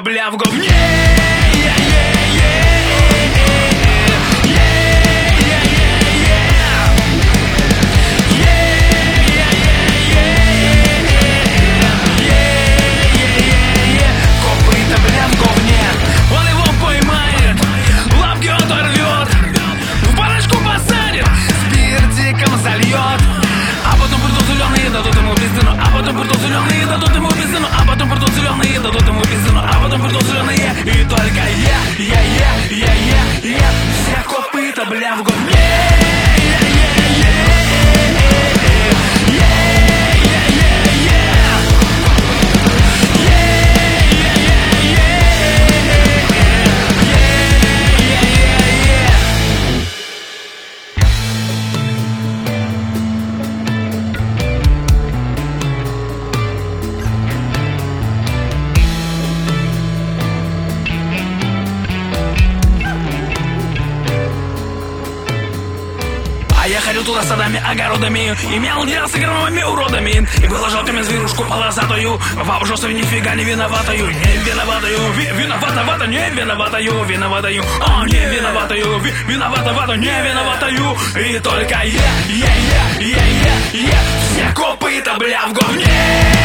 бля, в говне. И только я, все копыта, бля, в говне. Я ходил туда садами, огородами, имел дело с громовыми уродами, и было жалками зверушку полосатую, в обжосу нифига не виноватую, не виноватую, виновата, не виноватую, виноватую, не виноватую, виновата, не виноватую. И только я, все копыта, бля, в говне.